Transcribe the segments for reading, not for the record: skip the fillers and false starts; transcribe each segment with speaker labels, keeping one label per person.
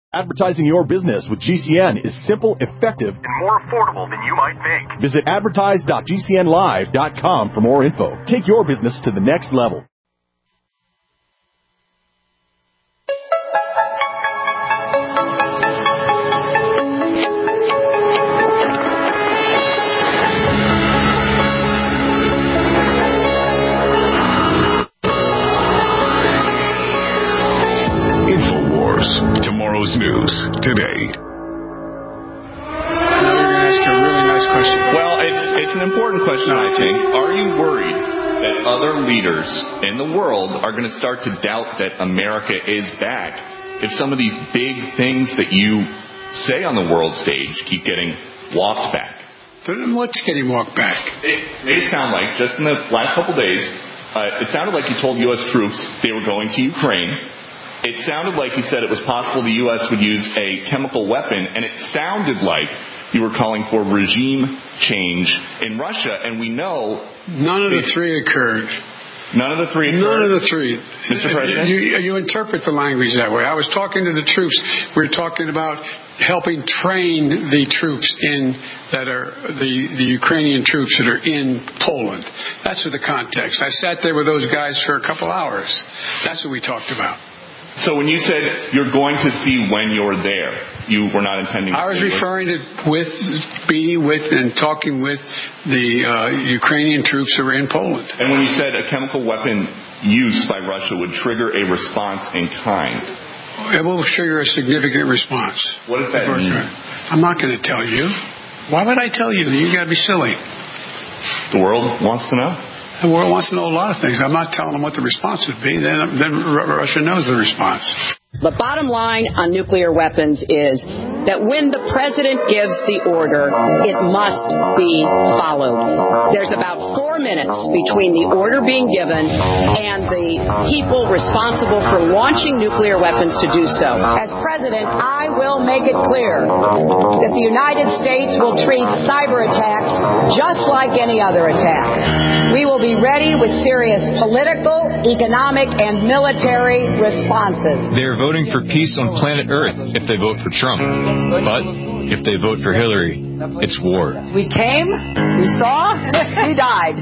Speaker 1: Advertising your business with GCN is simple, effective, and more affordable than you might think. Visit advertise.gcnlive.com for more info. Take your business to the next level.
Speaker 2: Tomorrow's news today.
Speaker 3: I know you're going to ask a really nice question.
Speaker 4: Well, it's an important question, I think. Are you worried that other leaders in the world are going to start to doubt that America is back if some of these big things that you say on the world stage keep getting walked back?
Speaker 3: What's getting walked back?
Speaker 4: It made it sound like, just in the last couple days, it sounded like you told U.S. troops they were going to Ukraine. It sounded like he said it was possible the U.S. would use a chemical weapon, and it sounded like you were calling for regime change in Russia, and we know...
Speaker 3: None of the three occurred.
Speaker 4: None of the three occurred?
Speaker 3: None of the three.
Speaker 4: Mr. President?
Speaker 3: You interpret the language that way. I was talking to the troops. We were talking about helping train the troops that are the Ukrainian troops that are in Poland. That's the context. I sat there with those guys for a couple hours. That's what we talked about.
Speaker 4: So when you said you're going to see when you're there, you were not intending to...
Speaker 3: I was referring to being with and talking with the Ukrainian troops who are in Poland.
Speaker 4: And when you said a chemical weapon use by Russia would trigger a response in kind...
Speaker 3: It will trigger a significant response.
Speaker 4: What does that mean?
Speaker 3: I'm not going to tell you. Why would I tell you? You got to be silly.
Speaker 4: The world wants to know?
Speaker 3: The world wants to know a lot of things. I'm not telling them what the response would be. Then Russia knows the response.
Speaker 5: The bottom line on nuclear weapons is that when the president gives the order, it must be followed. There's about 4 minutes between the order being given and the people responsible for launching nuclear weapons to do so. As president, I will make it clear that the United States will treat cyber attacks just like any other attack. We will be ready with serious political, economic, and military responses.
Speaker 6: They're voting for peace on planet Earth if they vote for Trump. But if they vote for Hillary, it's war.
Speaker 5: We came, we saw, we died.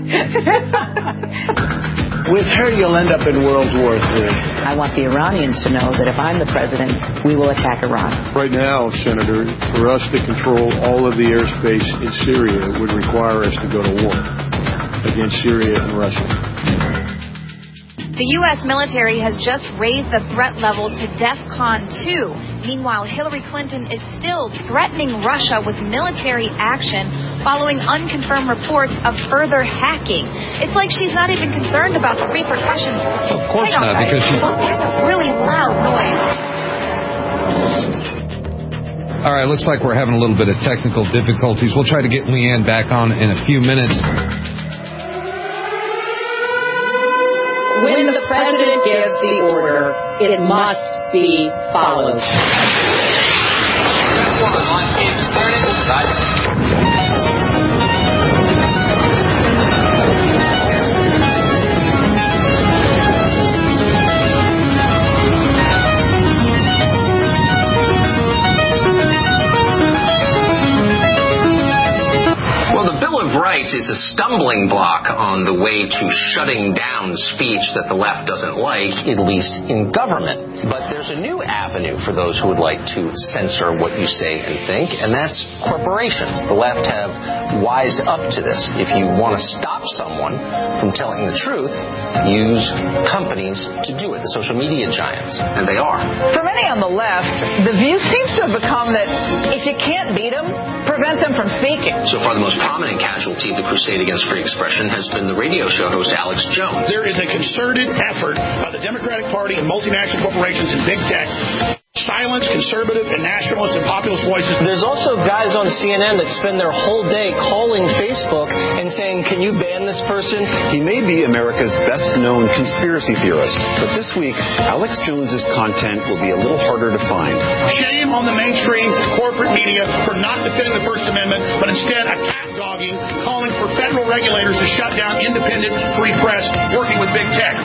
Speaker 7: With her, you'll end up in World War III.
Speaker 5: I want the Iranians to know that if I'm the president, we will attack Iran.
Speaker 8: Right now, Senator, for us to control all of the airspace in Syria would require us to go to war against Syria and Russia.
Speaker 9: The U.S. military has just raised the threat level to DEFCON 2. Meanwhile, Hillary Clinton is still threatening Russia with military action following unconfirmed reports of further hacking. It's like she's not even concerned about the repercussions.
Speaker 6: Of course not, because she's...
Speaker 9: There's a really loud noise.
Speaker 6: All right, looks like we're having a little bit of technical difficulties. We'll try to get Leanne back on in a few minutes.
Speaker 5: When the president gives the order, it must be followed.
Speaker 10: Rights is a stumbling block on the way to shutting down speech that the left doesn't like, at least in government. But there's a new avenue for those who would like to censor what you say and think, and that's corporations. The left have wised up to this. If you want to stop someone from telling the truth, use companies to do it, the social media giants, and they are.
Speaker 11: For many on the left, the view seems to have become that if you can't beat them, prevent them from speaking.
Speaker 10: So far, the most prominent casualty of the crusade against free expression has been the radio show host Alex Jones.
Speaker 12: There is a concerted effort by the Democratic Party and multinational corporations and big tech silence conservative and nationalist and populist voices.
Speaker 13: There's also guys on CNN that spend their whole day calling Facebook and saying, can you ban this person?
Speaker 14: He may be America's best-known conspiracy theorist, but this week, Alex Jones's content will be a little harder to find.
Speaker 12: Shame on the mainstream corporate media for not defending the First Amendment, but instead attack-dogging, calling for federal regulators to shut down independent, free press, working with big tech.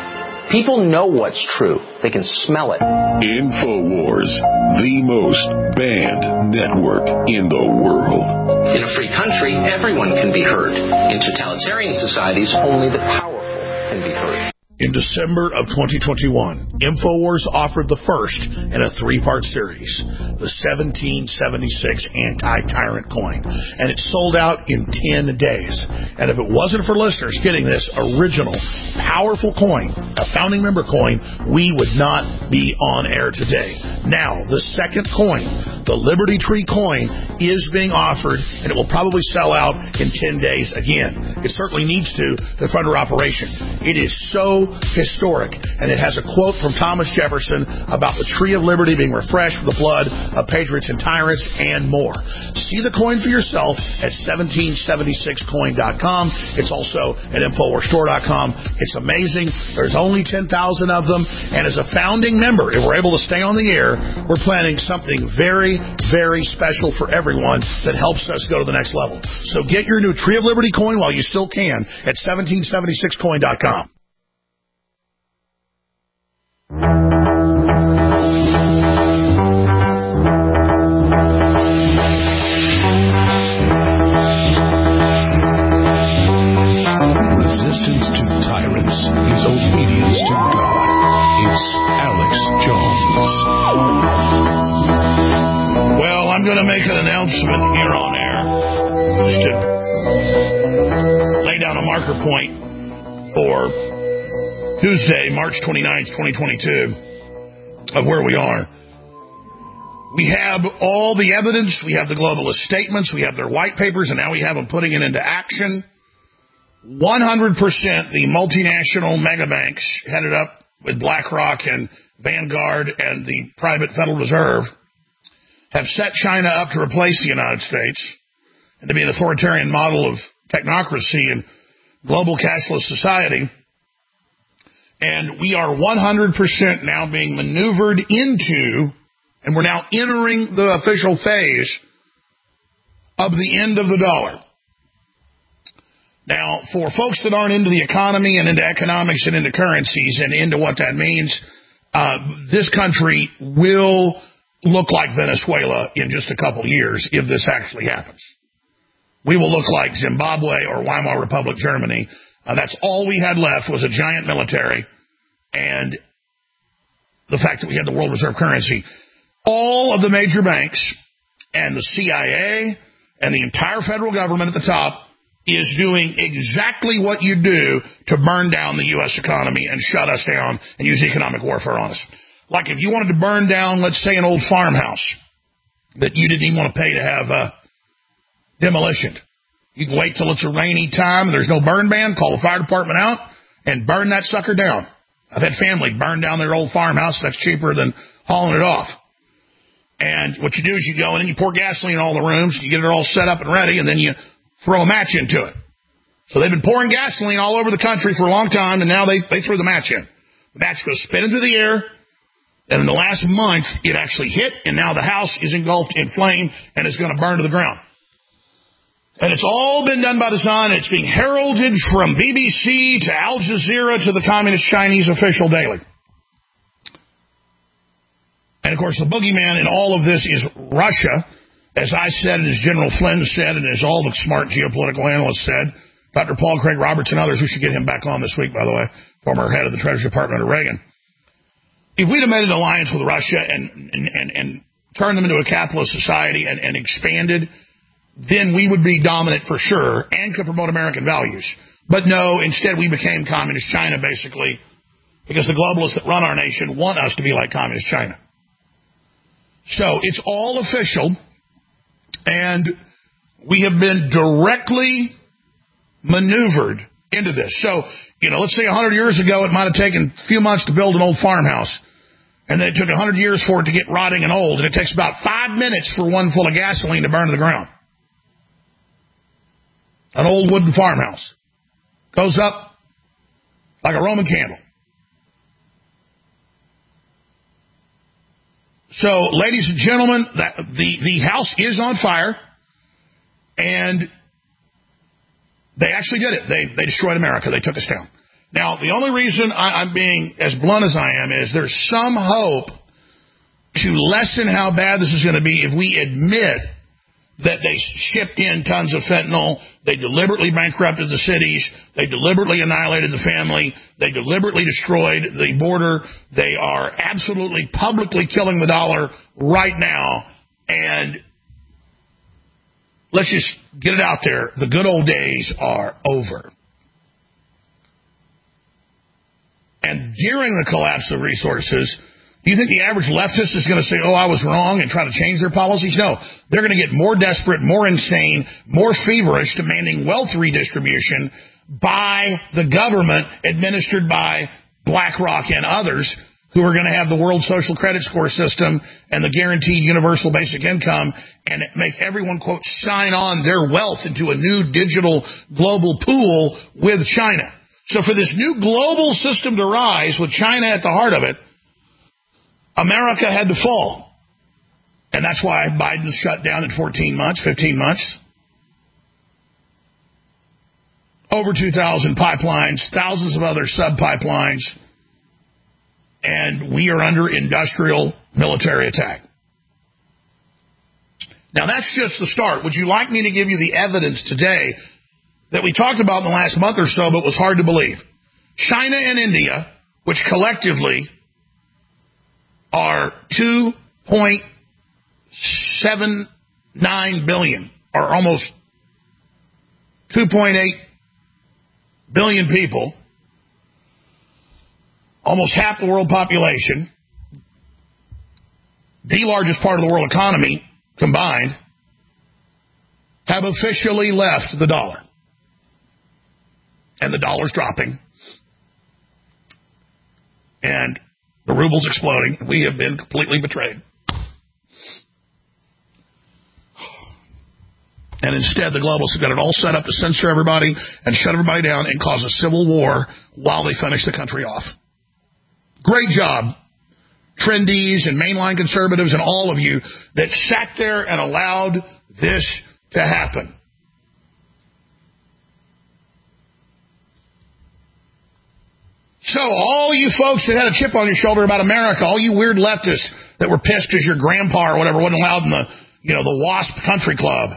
Speaker 10: People know what's true. They can smell it.
Speaker 2: InfoWars, the most banned network in the world.
Speaker 10: In a free country, everyone can be heard. In totalitarian societies, only the powerful can be heard.
Speaker 12: In December of 2021, InfoWars offered the first in a 3-part series, the 1776 Anti-Tyrant Coin, and it sold out in 10 days. And if it wasn't for listeners getting this original, powerful coin, a founding member coin, we would not be on air today. Now, the second coin, the Liberty Tree coin, is being offered, and it will probably sell out in 10 days again. It certainly needs to fund our operation. It is so historic, and it has a quote from Thomas Jefferson about the tree of liberty being refreshed with the blood of patriots and tyrants, and more. See the coin for yourself at 1776coin.com. It's also at InfoWarsStore.com. It's amazing. There's only 10,000 of them, and as a founding member, if we're able to stay on the air, we're planning something very, very special for everyone that helps us go to the next level. So get your new Tree of Liberty coin while you still can at 1776coin.com.
Speaker 2: Resistance to tyrants is obedience to God. It's Alex Jones.
Speaker 12: Well, I'm going to make an announcement here on air just to lay down a marker point for Tuesday, March 29th, 2022, of where we are. We have all the evidence. We have the globalist statements. We have their white papers, and now we have them putting it into action. 100% the multinational mega banks headed up with BlackRock and Vanguard and the private Federal Reserve have set China up to replace the United States and to be an authoritarian model of technocracy and global cashless society. And we are 100% now being maneuvered into, and we're now entering the official phase of the end of the dollar. Now, for folks that aren't into the economy and into economics and into currencies and into what that means, this country will look like Venezuela in just a couple years if this actually happens. We will look like Zimbabwe or Weimar Republic Germany. That's all we had left was a giant military and the fact that we had the world reserve currency. All of the major banks and the CIA and the entire federal government at the top is doing exactly what you do to burn down the U.S. economy and shut us down and use economic warfare on us. Like if you wanted to burn down, let's say, an old farmhouse that you didn't even want to pay to have demolished. You can wait till it's a rainy time and there's no burn ban, call the fire department out, and burn that sucker down. I've had family burn down their old farmhouse. That's cheaper than hauling it off. And what you do is you go in and you pour gasoline in all the rooms, you get it all set up and ready, and then you throw a match into it. So they've been pouring gasoline all over the country for a long time, and now they threw the match in. The match goes spinning through the air, and in the last month, it actually hit, and now the house is engulfed in flame, and it's going to burn to the ground. And it's all been done by design. It's being heralded from BBC to Al Jazeera to the Communist Chinese official daily. And, of course, the boogeyman in all of this is Russia. As I said, and as General Flynn said, and as all the smart geopolitical analysts said, Dr. Paul Craig Roberts and others, we should get him back on this week, by the way, former head of the Treasury Department under Reagan. If we'd have made an alliance with Russia and turned them into a capitalist society and expanded, then we would be dominant for sure and could promote American values. But no, instead we became communist China, basically, because the globalists that run our nation want us to be like communist China. So it's all official, and we have been directly maneuvered into this. So, let's say 100 years ago it might have taken a few months to build an old farmhouse, and then it took 100 years for it to get rotting and old, and it takes about 5 minutes for one full of gasoline to burn to the ground. An old wooden farmhouse goes up like a Roman candle. So, ladies and gentlemen, the house is on fire, and they actually did it. They destroyed America. They took us down. Now, the only reason I'm being as blunt as I am is there's some hope to lessen how bad this is going to be if we admit that they shipped in tons of fentanyl, they deliberately bankrupted the cities, they deliberately annihilated the family, they deliberately destroyed the border, they are absolutely publicly killing the dollar right now, and let's just get it out there, the good old days are over. And during the collapse of resources, do you think the average leftist is going to say, oh, I was wrong, and try to change their policies? No. They're going to get more desperate, more insane, more feverish, demanding wealth redistribution by the government administered by BlackRock and others who are going to have the world social credit score system and the guaranteed universal basic income and make everyone, quote, sign on their wealth into a new digital global pool with China. So for this new global system to rise with China at the heart of it, America had to fall. And that's why Biden shut down at 14 months, 15 months. Over 2,000 pipelines, thousands of other sub-pipelines. And we are under industrial military attack. Now, that's just the start. Would you like me to give you the evidence today that we talked about in the last month or so, but was hard to believe? China and India, which collectively are 2.79 billion, or almost 2.8 billion people, almost half the world population, the largest part of the world economy combined, have officially left the dollar. And the dollar's dropping. And the ruble's exploding. We have been completely betrayed. And instead, the globalists have got it all set up to censor everybody and shut everybody down and cause a civil war while they finish the country off. Great job, trendies and mainline conservatives and all of you that sat there and allowed this to happen. So all you folks that had a chip on your shoulder about America, all you weird leftists that were pissed because your grandpa or whatever wasn't allowed in the WASP country club.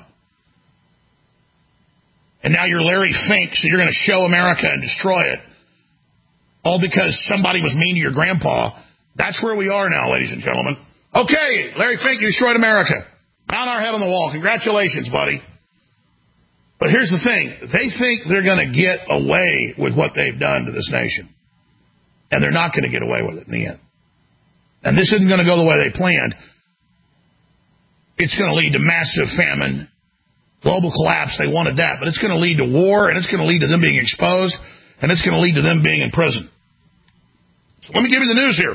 Speaker 12: And now you're Larry Fink, so you're going to show America and destroy it. All because somebody was mean to your grandpa. That's where we are now, ladies and gentlemen. Okay, Larry Fink, you destroyed America. Pound our head on the wall. Congratulations, buddy. But here's the thing. They think they're going to get away with what they've done to this nation. And they're not going to get away with it in the end. And this isn't going to go the way they planned. It's going to lead to massive famine, global collapse. They wanted that. But it's going to lead to war, and it's going to lead to them being exposed, and it's going to lead to them being in prison. So let me give you the news here.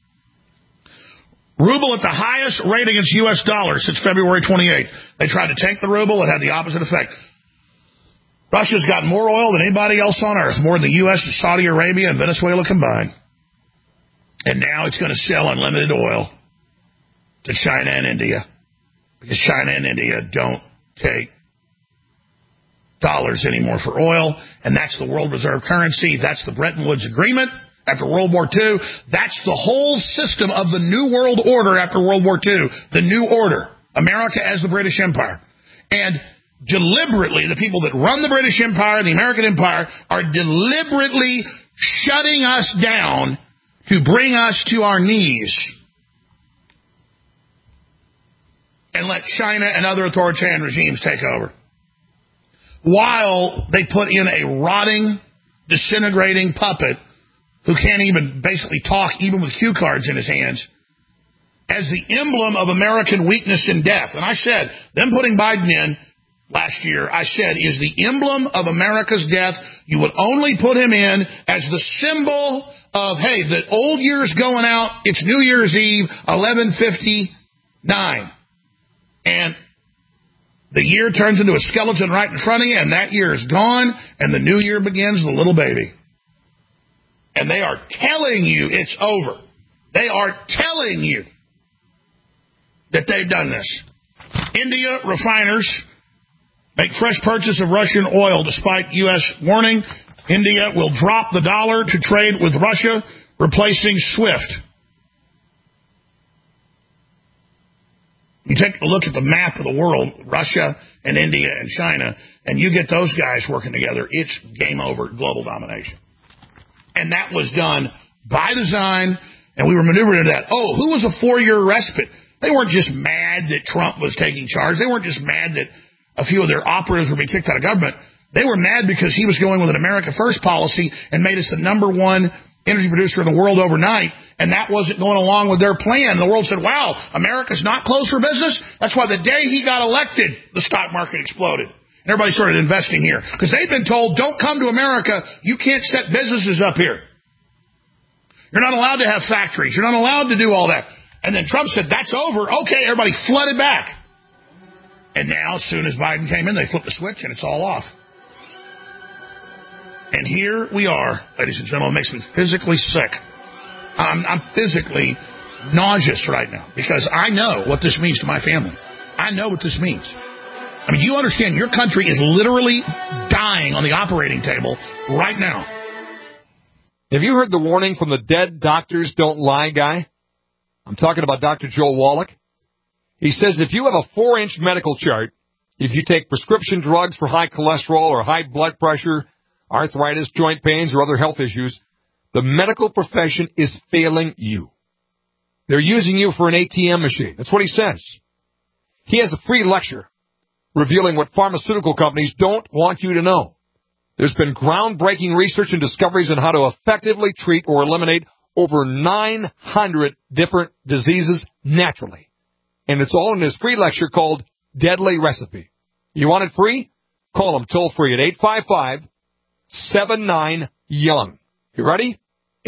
Speaker 12: Ruble at the highest rate against U.S. dollars since February 28th. They tried to tank the ruble. It had the opposite effect. Russia's got more oil than anybody else on earth, more than the U.S., and Saudi Arabia, and Venezuela combined. And now it's going to sell unlimited oil to China and India, because China and India don't take dollars anymore for oil, and that's the world reserve currency. That's the Bretton Woods Agreement after World War II. That's the whole system of the New World Order after World War II, the New Order, America as the British Empire. And deliberately, the people that run the British Empire, the American Empire, are deliberately shutting us down to bring us to our knees and let China and other authoritarian regimes take over, while they put in a rotting, disintegrating puppet who can't even basically talk, even with cue cards in his hands, as the emblem of American weakness and death. And I said, them putting Biden in last year, I said, is the emblem of America's death. You would only put him in as the symbol of, hey, the old year's going out, it's New Year's Eve, 11:59. And the year turns into a skeleton right in front of you, and that year is gone, and the new year begins with a little baby. And they are telling you it's over. They are telling you that they've done this. India refiners make fresh purchase of Russian oil despite U.S. warning. India will drop the dollar to trade with Russia, replacing SWIFT. You take a look at the map of the world, Russia and India and China, and you get those guys working together, it's game over, global domination. And that was done by design, and we were maneuvering into that. Oh, who was a 4-year respite? They weren't just mad that Trump was taking charge. They weren't just mad that a few of their operatives were being kicked out of government. They were mad because he was going with an America First policy and made us the #1 energy producer in the world overnight, and that wasn't going along with their plan. The world said, wow, America's not closed for business? That's why the day he got elected, the stock market exploded. And everybody started investing here. Because they'd been told, don't come to America. You can't set businesses up here. You're not allowed to have factories. You're not allowed to do all that. And then Trump said, that's over. Okay, everybody flooded back. And now, as soon as Biden came in, they flipped the switch, and it's all off. And here we are, ladies and gentlemen. It makes me physically sick. I'm physically nauseous right now because I know what this means to my family. I know what this means. I mean, you understand your country is literally dying on the operating table right now.
Speaker 15: Have you heard the warning from the dead doctors don't lie guy? I'm talking about Dr. Joel Wallach. He says if you have a 4-inch medical chart, if you take prescription drugs for high cholesterol or high blood pressure, arthritis, joint pains, or other health issues, the medical profession is failing you. They're using you for an ATM machine. That's what he says. He has a free lecture revealing what pharmaceutical companies don't want you to know. There's been groundbreaking research and discoveries on how to effectively treat or eliminate over 900 different diseases naturally. And it's all in this free lecture called Deadly Recipe. You want it free? Call him toll free at 855-79-YOUNG. You ready?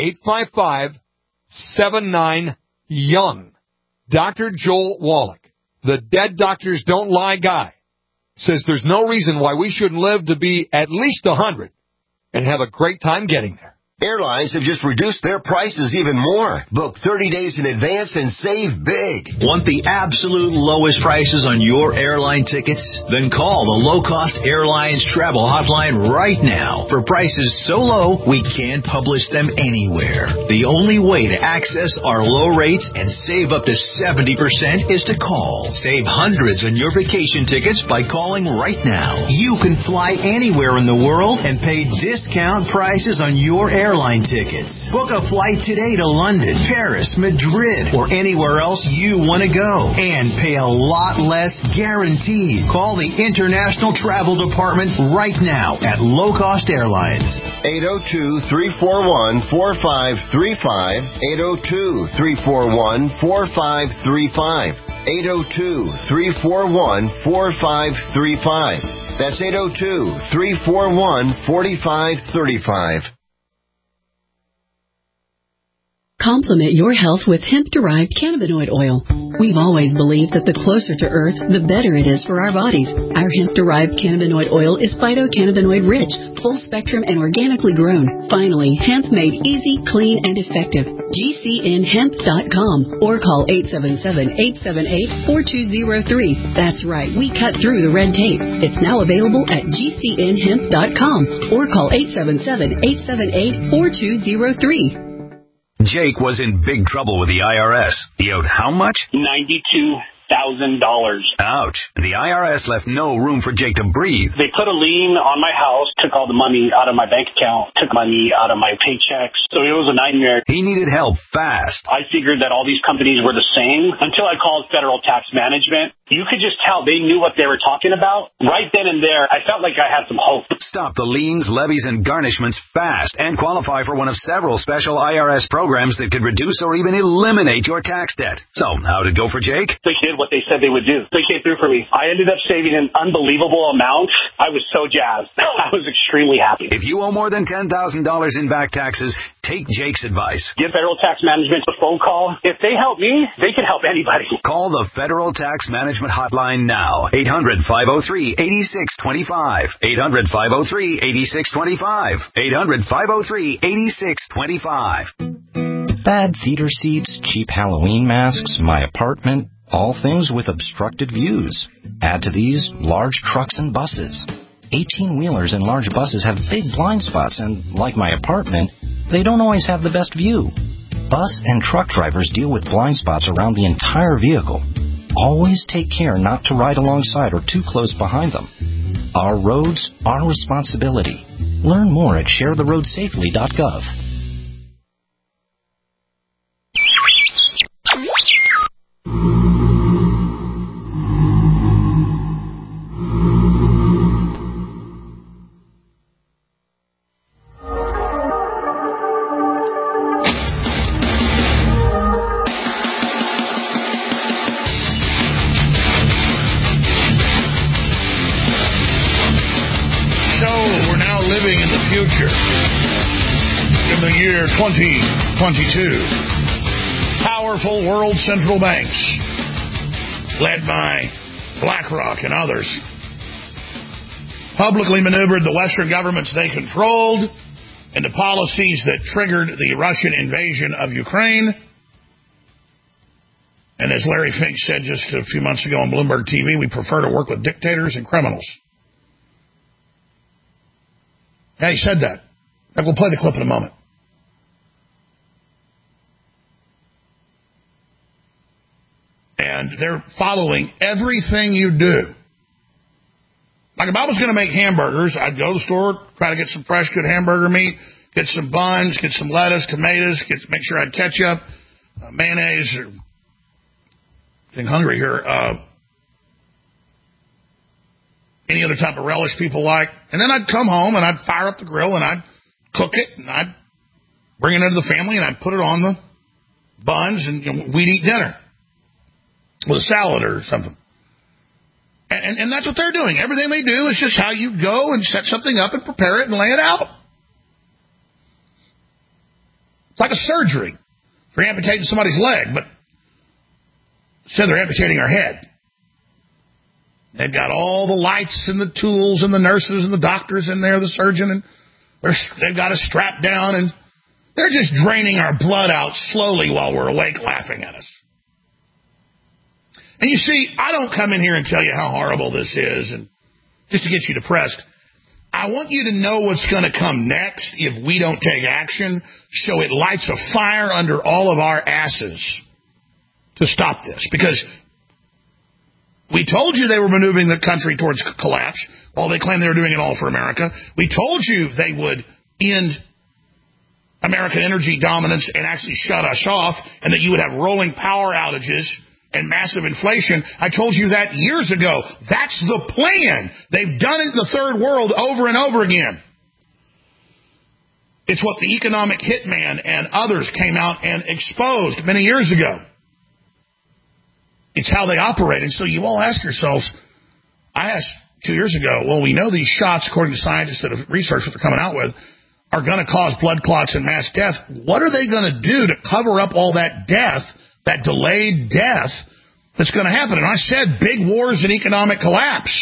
Speaker 15: 855-79-YOUNG. Dr. Joel Wallach, the dead doctors don't lie guy, says there's no reason why we shouldn't live to be at least 100 and have a great time getting there.
Speaker 16: Airlines have just reduced their prices even more. Book 30 days in advance and save big.
Speaker 17: Want the absolute lowest prices on your airline tickets? Then call the Low Cost Airlines Travel Hotline right now. For prices so low, we can't publish them anywhere. The only way to access our low rates and save up to 70% is to call. Save hundreds on your vacation tickets by calling right now. You can fly anywhere in the world and pay discount prices on your airline tickets. Book a flight today to London, Paris, Madrid, or anywhere else you want to go and pay a lot less guaranteed. Call the International Travel Department right now at Low Cost Airlines.
Speaker 16: 802-341-4535. 802-341-4535. 802-341-4535. That's 802-341-4535.
Speaker 18: Complement your health with hemp-derived cannabinoid oil. We've always believed that the closer to Earth, the better it is for our bodies. Our hemp-derived cannabinoid oil is phytocannabinoid-rich, full-spectrum, and organically grown. Finally, hemp made easy, clean, and effective. GCNhemp.com or call 877-878-4203. That's right, we cut through the red tape. It's now available at GCNhemp.com or call 877-878-4203.
Speaker 17: Jake was in big trouble with the IRS. He owed how much?
Speaker 19: $92,000.
Speaker 17: Ouch. The IRS left no room for Jake to breathe.
Speaker 19: They put a lien on my house, took all the money out of my bank account, took money out of my paychecks. So it was a nightmare.
Speaker 17: He needed help fast.
Speaker 19: I figured that all these companies were the same until I called Federal Tax Management. You could just tell they knew what they were talking about. Right then and there, I felt like I had some hope.
Speaker 17: Stop the liens, levies, and garnishments fast and qualify for one of several special IRS programs that could reduce or even eliminate your tax debt. So, how'd it go for Jake?
Speaker 19: They did what they said they would do. They came through for me. I ended up saving an unbelievable amount. I was so jazzed. I was extremely happy.
Speaker 17: If you owe more than $10,000 in back taxes, take Jake's advice.
Speaker 19: Give Federal Tax Management a phone call. If they help me, they can help anybody.
Speaker 17: Call the Federal Tax Management Hotline now. 800-503-8625. 800-503-8625. 800-503-8625.
Speaker 20: Bad theater seats, cheap Halloween masks, my apartment, all things with obstructed views. Add to these large trucks and buses. 18-wheelers and large buses have big blind spots, and like my apartment, they don't always have the best view. Bus and truck drivers deal with blind spots around the entire vehicle. Always take care not to ride alongside or too close behind them. Our roads, our responsibility. Learn more at sharetheroadsafely.gov.
Speaker 12: In the year 2022, powerful world central banks, led by BlackRock and others, publicly maneuvered the Western governments they controlled into policies that triggered the Russian invasion of Ukraine. And as Larry Fink said just a few months ago on Bloomberg TV, we prefer to work with dictators and criminals. Yeah, he said that. We'll play the clip in a moment. And they're following everything you do. Like if I was going to make hamburgers, I'd go to the store, try to get some fresh, good hamburger meat, get some buns, get some lettuce, tomatoes, make sure I had ketchup, mayonnaise. Getting hungry here. Any other type of relish people like. And then I'd come home and I'd fire up the grill and I'd cook it and I'd bring it into the family and I'd put it on the buns and we'd eat dinner with a salad or something. And that's what they're doing. Everything they do is just how you go and set something up and prepare it and lay it out. It's like a surgery for amputating somebody's leg, but instead they're amputating our head. They've got all the lights and the tools and the nurses and the doctors in there, the surgeon, and they've got us strapped down, and they're just draining our blood out slowly while we're awake laughing at us. And you see, I don't come in here and tell you how horrible this is and just to get you depressed. I want you to know what's going to come next if we don't take action, so it lights a fire under all of our asses to stop this. Because we told you they were maneuvering the country towards collapse while they claim they were doing it all for America. We told you they would end American energy dominance and actually shut us off, and that you would have rolling power outages and massive inflation. I told you that years ago. That's the plan. They've done it in the third world over and over again. It's what the economic hitman and others came out and exposed many years ago. It's how they operate. And so you all ask yourselves, I asked 2 years ago, well, we know these shots, according to scientists that have researched what they're coming out with, are going to cause blood clots and mass death. What are they going to do to cover up all that death, that delayed death that's going to happen? And I said big wars and economic collapse.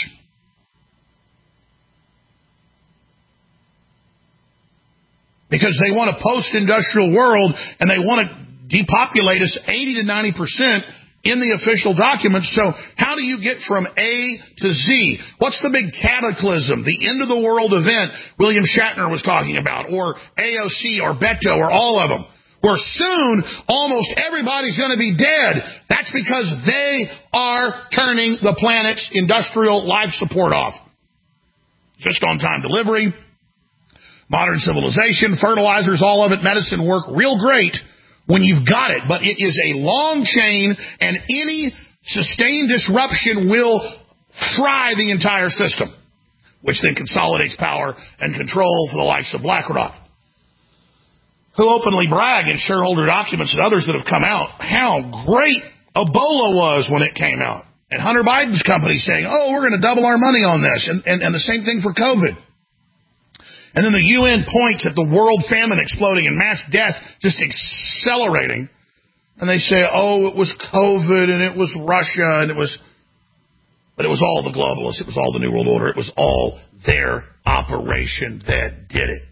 Speaker 12: Because they want a post-industrial world and they want to depopulate us 80 to 90% in the official documents. So how do you get from A to Z? What's the big cataclysm, the end of the world event William Shatner was talking about, or AOC or Beto or all of them, where soon almost everybody's going to be dead? That's because they are turning the planet's industrial life support off. Just on-time delivery, modern civilization, fertilizers, all of it, medicine work real great when you've got it, but it is a long chain, and any sustained disruption will fry the entire system, which then consolidates power and control for the likes of BlackRock, who openly brag in shareholder documents and others that have come out how great Ebola was when it came out. And Hunter Biden's company saying, oh, we're going to double our money on this, and the same thing for COVID. And then the UN points at the world famine exploding and mass death just accelerating. And they say, oh, it was COVID and it was Russia and but it was all the globalists. It was all the New World Order. It was all their operation that did it.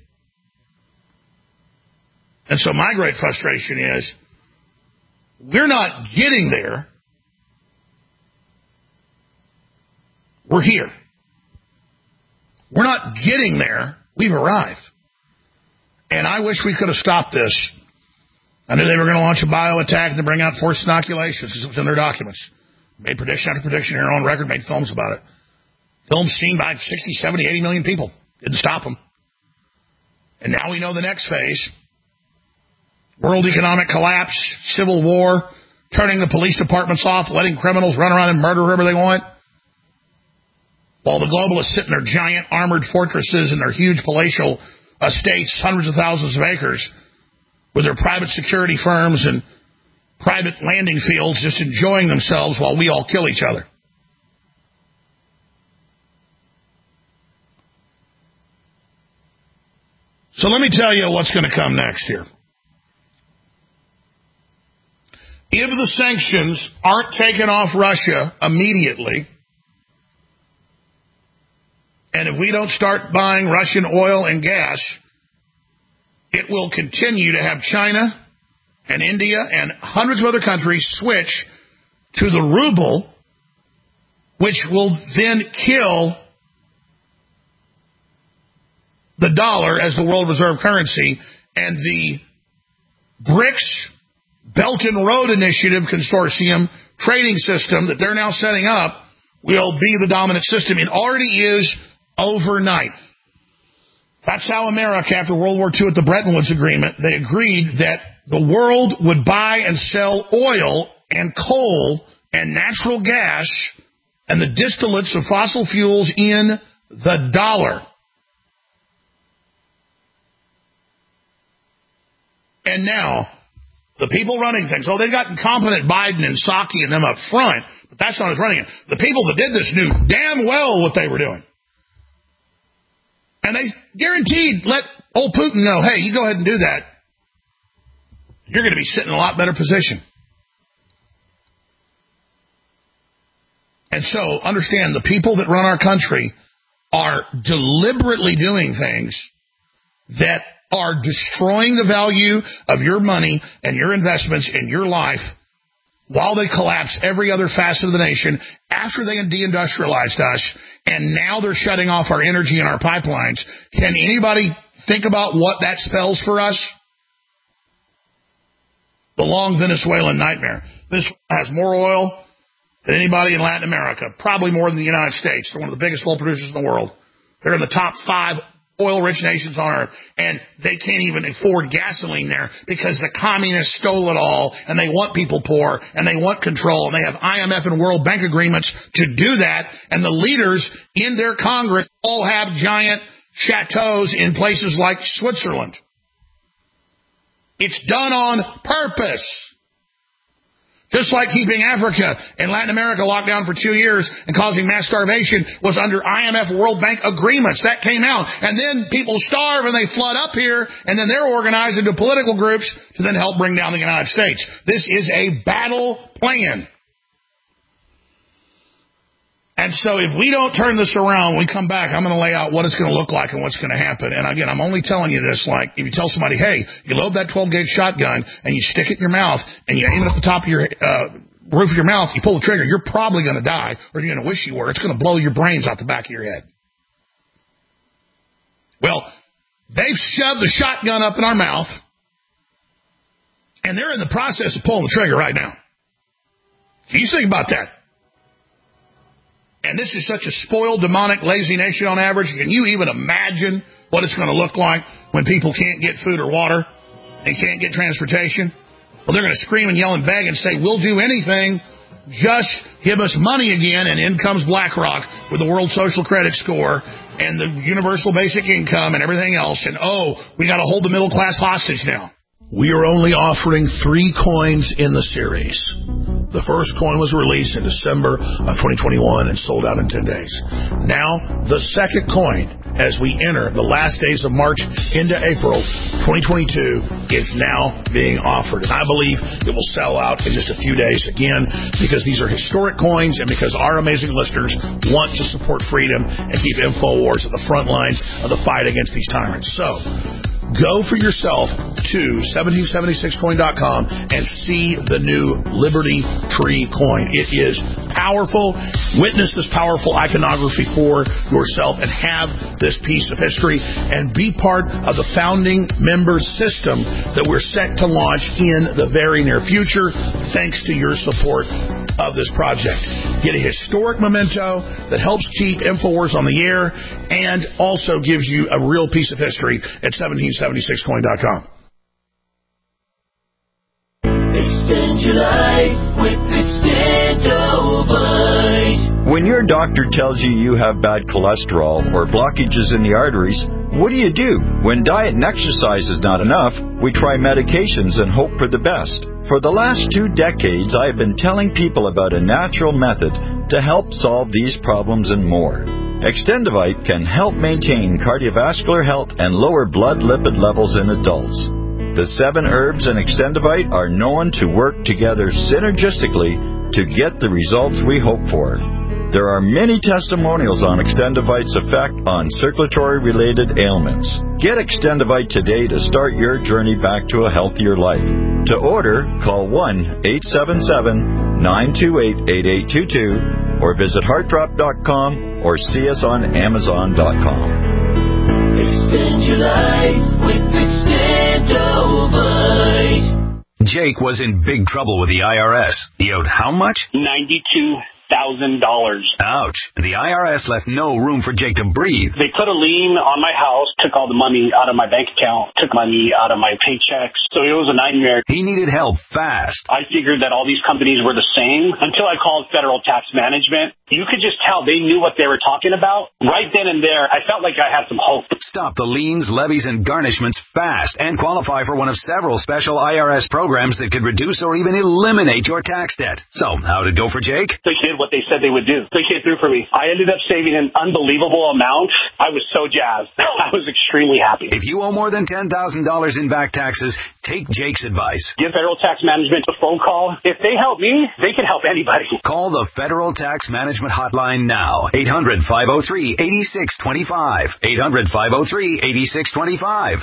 Speaker 12: And so my great frustration is we're not getting there. We're here. We're not getting there. We've arrived. And I wish we could have stopped this. I knew they were going to launch a bio attack and to bring out forced inoculations because it was in their documents. Made prediction after prediction here on record, made films about it. Films seen by 60, 70, 80 million people. Didn't stop them. And now we know the next phase. World economic collapse, civil war, turning the police departments off, letting criminals run around and murder whoever they want. While the globalists sit in their giant armored fortresses and their huge palatial estates, hundreds of thousands of acres, with their private security firms and private landing fields just enjoying themselves while we all kill each other. So let me tell you what's going to come next here. If the sanctions aren't taken off Russia immediately, and if we don't start buying Russian oil and gas, it will continue to have China and India and hundreds of other countries switch to the ruble, which will then kill the dollar as the world reserve currency, and the BRICS Belt and Road Initiative Consortium trading system that they're now setting up will be the dominant system. It already is overnight. That's how America, after World War II at the Bretton Woods Agreement, they agreed that the world would buy and sell oil and coal and natural gas and the distillates of fossil fuels in the dollar. And now, the people running things, they've got incompetent Biden and Psaki and them up front, but that's not who's running it. The people that did this knew damn well what they were doing. And they guaranteed let old Putin know, hey, you go ahead and do that. You're going to be sitting in a lot better position. And so, understand, the people that run our country are deliberately doing things that are destroying the value of your money and your investments in your life while they collapse every other facet of the nation after they deindustrialized us, and now they're shutting off our energy and our pipelines. Can anybody think about what that spells for us? The long Venezuelan nightmare. This has more oil than anybody in Latin America, probably more than the United States. They're one of the biggest oil producers in the world. They're in the top 5 oil-rich nations on earth, and they can't even afford gasoline there because the communists stole it all, and they want people poor, and they want control, and they have IMF and World Bank agreements to do that, and the leaders in their Congress all have giant chateaus in places like Switzerland. It's done on purpose. Just like keeping Africa and Latin America locked down for 2 years and causing mass starvation was under IMF World Bank agreements. That came out. And then people starve and they flood up here, and then they're organized into political groups to then help bring down the United States. This is a battle plan. And so if we don't turn this around, when we come back, I'm going to lay out what it's going to look like and what's going to happen. And again, I'm only telling you this like if you tell somebody, hey, you load that 12-gauge shotgun and you stick it in your mouth and you aim it at the top of your roof of your mouth, you pull the trigger, you're probably going to die, or you're going to wish you were. It's going to blow your brains out the back of your head. Well, they've shoved the shotgun up in our mouth, and they're in the process of pulling the trigger right now. So you think about that. And this is such a spoiled, demonic, lazy nation on average. Can you even imagine what it's going to look like when people can't get food or water and can't get transportation? Well, they're going to scream and yell and beg and say, we'll do anything. Just give us money again. And in comes BlackRock with the World Social Credit Score and the universal basic income and everything else. And, we got to hold the middle class hostage now. We are only offering 3 coins in the series. The first coin was released in December of 2021 and sold out in 10 days. Now, the second coin, as we enter the last days of March into April 2022, is now being offered. And I believe it will sell out in just a few days again because these are historic coins and because our amazing listeners want to support freedom and keep InfoWars at the front lines of the fight against these tyrants. So, go for yourself to 1776coin.com and see the new Liberty Tree coin. It is powerful. Witness this powerful iconography for yourself and have this piece of history and be part of the founding member system that we're set to launch in the very near future, thanks to your support of this project. Get a historic memento that helps keep InfoWars on the air and also gives you a real piece of history at 1776coin.com.
Speaker 21: Extend your life with Extendovite.
Speaker 22: When your doctor tells you you have bad cholesterol or blockages in the arteries, what do? When diet and exercise is not enough, we try medications and hope for the best. For the last 2 decades, I have been telling people about a natural method to help solve these problems and more. Extendovite can help maintain cardiovascular health and lower blood lipid levels in adults. The 7 herbs in Extendovite are known to work together synergistically to get the results we hope for. There are many testimonials on Extendovite's effect on circulatory-related ailments. Get Extendovite today to start your journey back to a healthier life. To order, call 1-877-928-8822 or visit heartdrop.com or see us on amazon.com.
Speaker 21: Extend your life with Extendovite.
Speaker 17: Jake was in big trouble with the IRS. He owed how much?
Speaker 19: $92,000.
Speaker 17: Ouch. The IRS left no room for Jake to breathe.
Speaker 19: They put a lien on my house, took all the money out of my bank account, took money out of my paychecks. So it was a nightmare.
Speaker 17: He needed help fast.
Speaker 19: I figured that all these companies were the same until I called Federal Tax Management. You could just tell they knew what they were talking about. Right then and there, I felt like I had some hope.
Speaker 17: Stop the liens, levies, and garnishments fast and qualify for one of several special IRS programs that could reduce or even eliminate your tax debt. So, how did it go for Jake?
Speaker 19: They did what they said they would do. They came through for me. I ended up saving an unbelievable amount. I was so jazzed. I was extremely happy.
Speaker 17: If you owe more than $10,000 in back taxes, take Jake's advice.
Speaker 19: Give Federal Tax Management a phone call. If they help me, they can help anybody.
Speaker 17: Call the Federal Tax Management hotline now. 800-503-8625. 800-503-8625.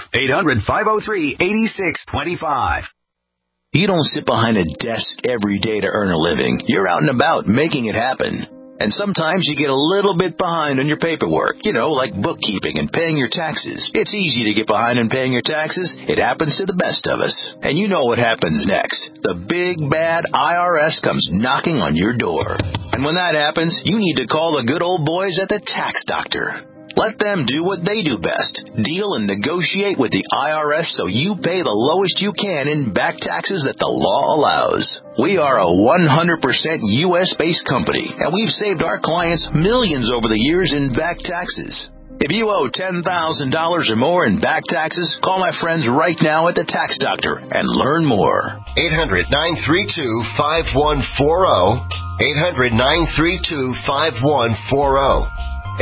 Speaker 17: 800-503-8625.
Speaker 23: You don't sit behind a desk every day to earn a living. You're out and about making it happen. And sometimes you get a little bit behind on your paperwork, like bookkeeping and paying your taxes. It's easy to get behind on paying your taxes. It happens to the best of us. And you know what happens next. The big, bad IRS comes knocking on your door. And when that happens, you need to call the good old boys at the Tax Doctor. Let them do what they do best. Deal and negotiate with the IRS so you pay the lowest you can in back taxes that the law allows. We are a 100% U.S.-based company, and we've saved our clients millions over the years in back taxes. If you owe $10,000 or more in back taxes, call my friends right now at the Tax Doctor and learn more.
Speaker 16: 800-932-5140. 800-932-5140.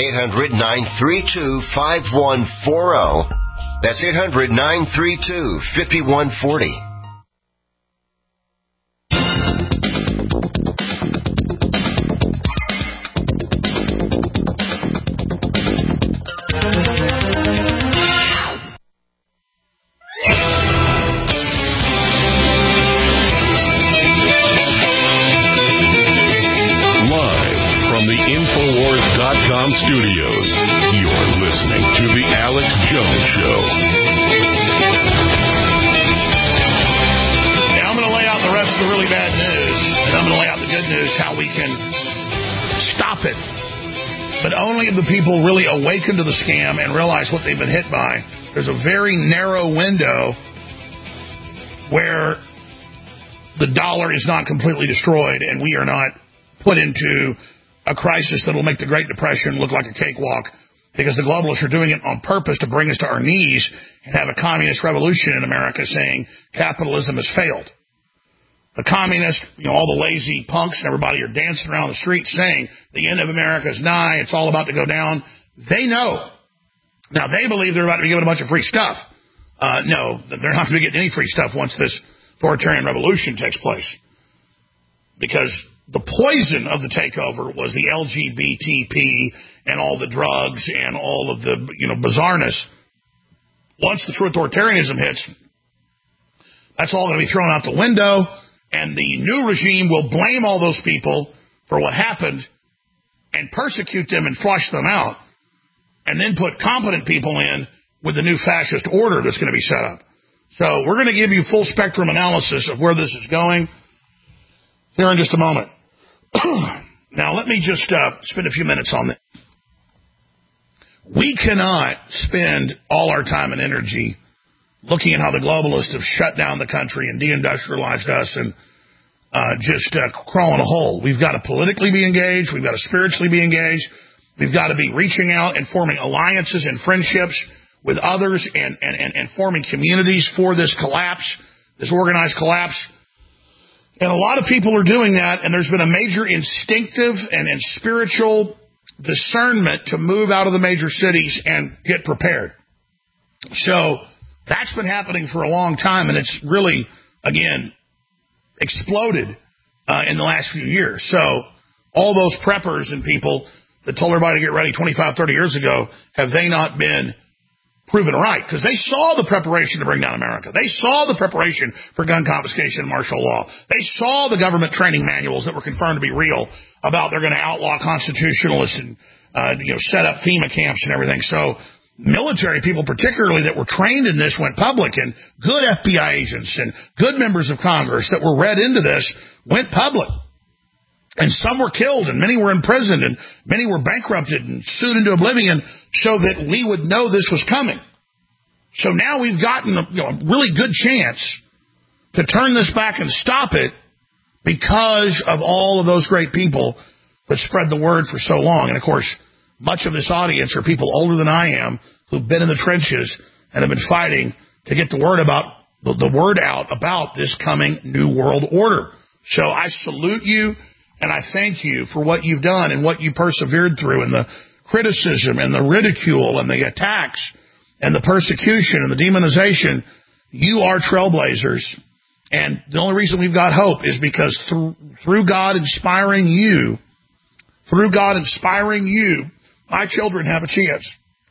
Speaker 16: 800-932-5140. That's 800-932-5140.
Speaker 2: Studios. You're listening to The Alex Jones Show.
Speaker 12: Now I'm going to lay out the rest of the really bad news, and I'm going to lay out the good news, how we can stop it. But only if the people really awaken to the scam and realize what they've been hit by. There's a very narrow window where the dollar is not completely destroyed and we are not put into a crisis that will make the Great Depression look like a cakewalk, because the globalists are doing it on purpose to bring us to our knees and have a communist revolution in America saying capitalism has failed. The communists, all the lazy punks and everybody are dancing around the streets saying the end of America is nigh, it's all about to go down. They know. Now, they believe they're about to be given a bunch of free stuff. No, they're not going to be getting any free stuff once this authoritarian revolution takes place. Because the poison of the takeover was the LGBTP and all the drugs and all of the, bizarreness. Once the true authoritarianism hits, that's all going to be thrown out the window, and the new regime will blame all those people for what happened and persecute them and flush them out, and then put competent people in with the new fascist order that's going to be set up. So we're going to give you full spectrum analysis of where this is going here in just a moment. Now, let me just spend a few minutes on this. We cannot spend all our time and energy looking at how the globalists have shut down the country and deindustrialized us and just crawl in a hole. We've got to politically be engaged. We've got to spiritually be engaged. We've got to be reaching out and forming alliances and friendships with others and forming communities for this collapse, this organized collapse. And a lot of people are doing that, and there's been a major instinctive and spiritual discernment to move out of the major cities and get prepared. So that's been happening for a long time, and it's really, again, exploded in the last few years. So all those preppers and people that told everybody to get ready 25, 30 years ago, have they not been proven right? Because they saw the preparation to bring down America. They saw the preparation for gun confiscation and martial law. They saw the government training manuals that were confirmed to be real about they're going to outlaw constitutionalists and set up FEMA camps and everything. So military people, particularly that were trained in this, went public, and good FBI agents and good members of Congress that were read into this went public. And some were killed, and many were imprisoned, and many were bankrupted and sued into oblivion so that we would know this was coming. So now we've gotten a really good chance to turn this back and stop it because of all of those great people that spread the word for so long. And, of course, much of this audience are people older than I am who've been in the trenches and have been fighting to get the word out about this coming new world order. So I salute you. And I thank you for what you've done and what you persevered through, and the criticism and the ridicule and the attacks and the persecution and the demonization. You are trailblazers. And the only reason we've got hope is because through God inspiring you, my children have a chance.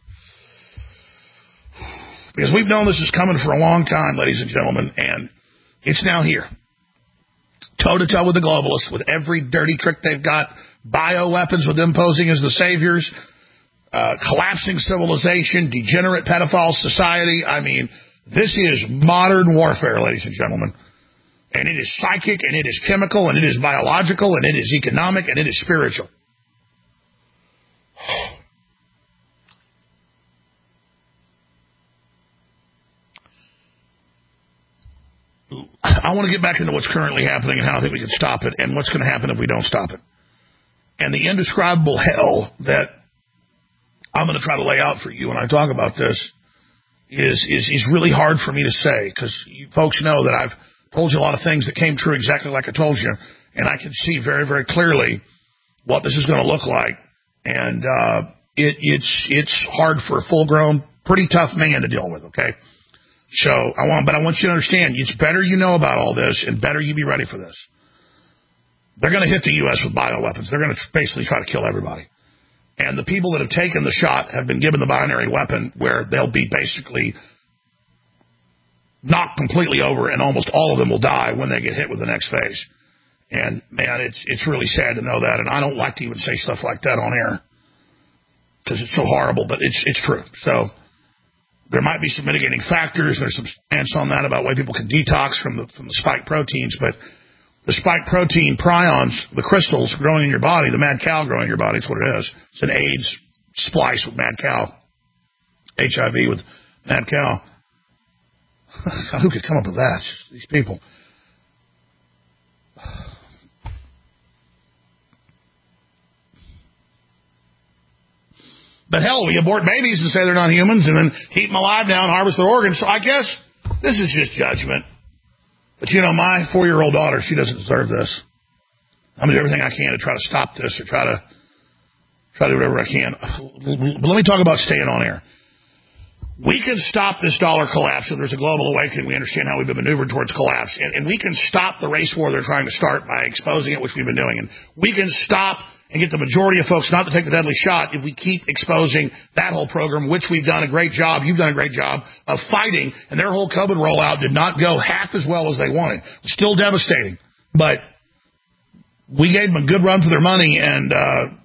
Speaker 12: Because we've known this is coming for a long time, ladies and gentlemen, and it's now here. Toe-to-toe with the globalists, with every dirty trick they've got, bioweapons with them posing as the saviors, collapsing civilization, degenerate pedophile society. I mean, this is modern warfare, ladies and gentlemen. And it is psychic, and it is chemical, and it is biological, and it is economic, and it is spiritual. I want to get back into what's currently happening and how I think we can stop it and what's going to happen if we don't stop it. And the indescribable hell that I'm going to try to lay out for you when I talk about this is really hard for me to say, because you folks know that I've told you a lot of things that came true exactly like I told you, and I can see very, very clearly what this is going to look like. And it's hard for a full-grown, pretty tough man to deal with, okay? So I want you to understand, it's better you know about all this, and better you be ready for this. They're going to hit the U.S. with bioweapons. They're going to basically try to kill everybody. And the people that have taken the shot have been given the binary weapon where they'll be basically knocked completely over, and almost all of them will die when they get hit with the next phase. And, man, it's really sad to know that. And I don't like to even say stuff like that on air because it's so horrible, but it's true. So there might be some mitigating factors. There's some science on that about why people can detox from the spike proteins. But the spike protein prions, the crystals growing in your body, the mad cow growing in your body, is what it is. It's an AIDS splice with mad cow, HIV with mad cow. Who could come up with that? These people. But hell, we abort babies and say they're not humans and then keep them alive now and harvest their organs. So I guess this is just judgment. But, you know, my 4-year-old daughter, she doesn't deserve this. I'm going to do everything I can to try to stop this or try to do whatever I can. But let me talk about staying on air. We can stop this dollar collapse. If there's a global awakening, we understand how we've been maneuvered towards collapse. And we can stop the race war they're trying to start by exposing it, which we've been doing. And we can stop and get the majority of folks not to take the deadly shot if we keep exposing that whole program, which we've done a great job. You've done a great job of fighting. And their whole COVID rollout did not go half as well as they wanted. Still devastating. But we gave them a good run for their money, and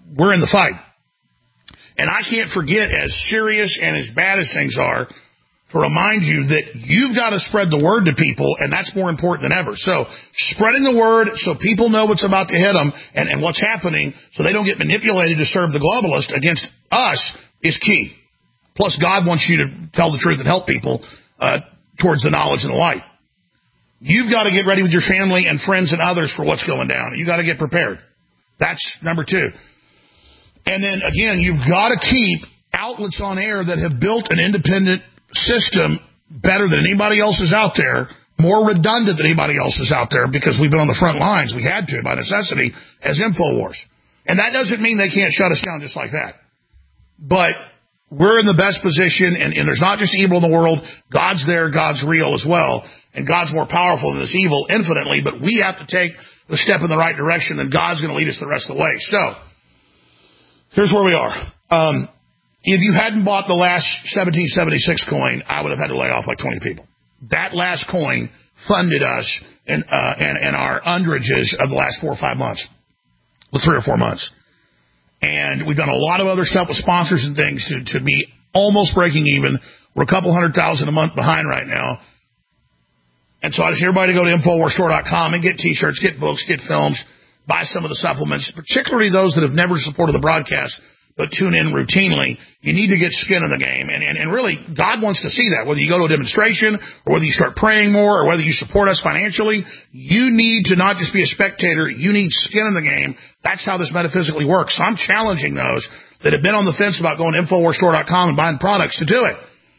Speaker 12: we're in the fight. And I can't forget, as serious and as bad as things are, to remind you that you've got to spread the word to people, and that's more important than ever. So spreading the word so people know what's about to hit them and what's happening so they don't get manipulated to serve the globalist against us is key. Plus, God wants you to tell the truth and help people towards the knowledge and the light. You've got to get ready with your family and friends and others for what's going down. You've got to get prepared. That's number 2. And then, again, you've got to keep outlets on air that have built an independent system better than anybody else is out there, more redundant than anybody else is out there, because we've been on the front lines. We had to, by necessity, as InfoWars. And that doesn't mean they can't shut us down just like that. But we're in the best position, and there's not just evil in the world. God's there, God's real as well, and God's more powerful than this evil infinitely, but we have to take the step in the right direction, and God's going to lead us the rest of the way. So, here's where we are. If you hadn't bought the last 1776 coin, I would have had to lay off like 20 people. That last coin funded us and our underages of the last 4 or 5 months, well, 3 or 4 months. And we've done a lot of other stuff with sponsors and things to be almost breaking even. We're a couple $100,000 a month behind right now. And so I just everybody to go to InfoWarsStore.com and get T-shirts, get books, get films, buy some of the supplements, particularly those that have never supported the broadcast but tune in routinely. You need to get skin in the game. And really, God wants to see that. Whether you go to a demonstration or whether you start praying more or whether you support us financially, you need to not just be a spectator. You need skin in the game. That's how this metaphysically works. So I'm challenging those that have been on the fence about going to InfoWarsStore.com and buying products to do it.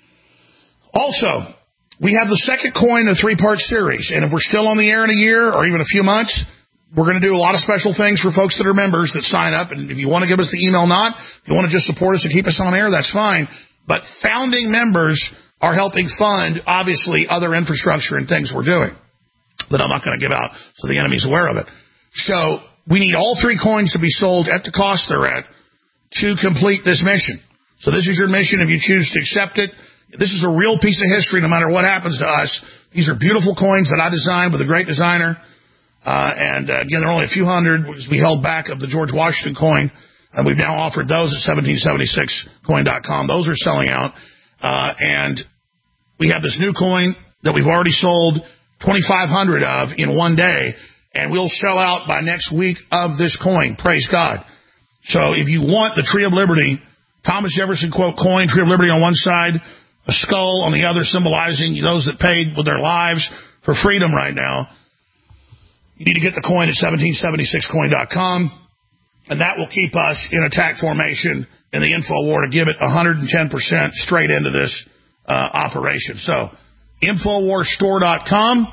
Speaker 12: Also, we have the second coin in a 3-part series. And if we're still on the air in a year or even a few months, we're going to do a lot of special things for folks that are members that sign up. And if you want to give us the email, if you want to just support us and keep us on air, that's fine. But founding members are helping fund, obviously, other infrastructure and things we're doing that I'm not going to give out so the enemy's aware of it. So we need all 3 coins to be sold at the cost they're at to complete this mission. So this is your mission if you choose to accept it. This is a real piece of history no matter what happens to us. These are beautiful coins that I designed with a great designer. Again, there are only a few hundred, which we held back of the George Washington coin, and we've now offered those at 1776coin.com. Those are selling out. And we have this new coin that we've already sold 2,500 of in one day, and we'll sell out by next week of this coin. Praise God. So if you want the Tree of Liberty, Thomas Jefferson quote coin, Tree of Liberty on one side, a skull on the other, symbolizing those that paid with their lives for freedom right now, you need to get the coin at 1776coin.com, and that will keep us in attack formation in the info war to give it 110% straight into this operation. So, InfoWarsStore.com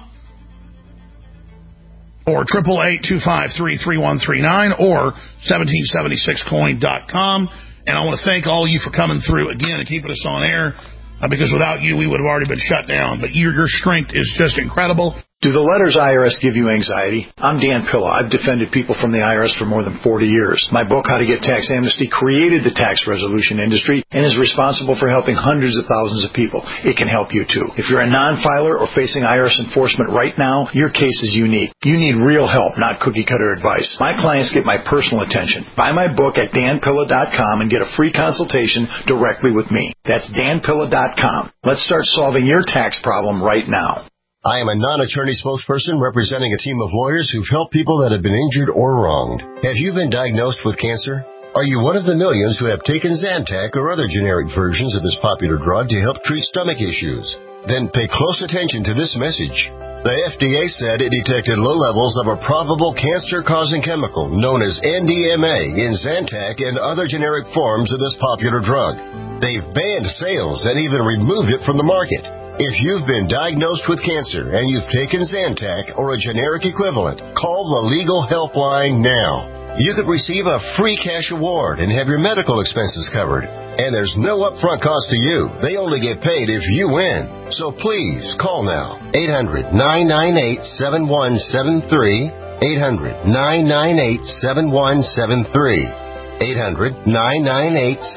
Speaker 12: or 888-253-3139 or 1776coin.com. And I want to thank all of you for coming through again and keeping us on air, because without you, we would have already been shut down. But your strength is just incredible.
Speaker 1: Do the letters IRS give you anxiety? I'm Dan Pilla. I've defended people from the IRS for more than 40 years. My book, How to Get Tax Amnesty, created the tax resolution industry and is responsible for helping hundreds of thousands of people. It can help you too. If you're a non-filer or facing IRS enforcement right now, your case is unique. You need real help, not cookie-cutter advice. My clients get my personal attention. Buy my book at danpilla.com and get a free consultation directly with me. That's danpilla.com. Let's start solving your tax problem right now.
Speaker 16: I am a non-attorney spokesperson representing a team of lawyers who've helped people that have been injured or wronged. Have you been diagnosed with cancer? Are you one of the millions who have taken Zantac or other generic versions of this popular drug to help treat stomach issues? Then pay close attention to this message. The FDA said it detected low levels of a probable cancer-causing chemical known as NDMA in Zantac and other generic forms of this popular drug. They've banned sales and even removed it from the market. If you've been diagnosed with cancer and you've taken Zantac or a generic equivalent, call the Legal Helpline now. You could receive a free cash award and have your medical expenses covered. And there's no upfront cost to you. They only get paid if you win. So please, call now. 800-998-7173. 800-998-7173.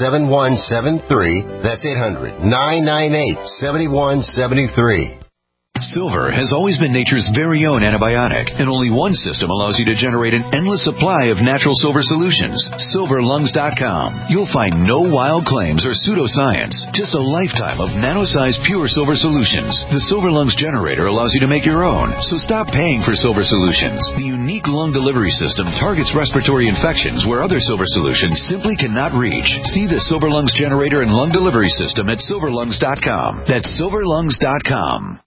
Speaker 16: 800-998-7173. That's 800-998-7173.
Speaker 3: Silver has always been nature's very own antibiotic, and only one system allows you to generate an endless supply of natural silver solutions. SilverLungs.com. You'll find no wild claims or pseudoscience, just a lifetime of nano-sized pure silver solutions. The Silver Lungs generator allows you to make your own, so stop paying for silver solutions. The unique lung delivery system targets respiratory infections where other silver solutions simply cannot reach. See the Silver Lungs generator and lung delivery system at SilverLungs.com. That's SilverLungs.com.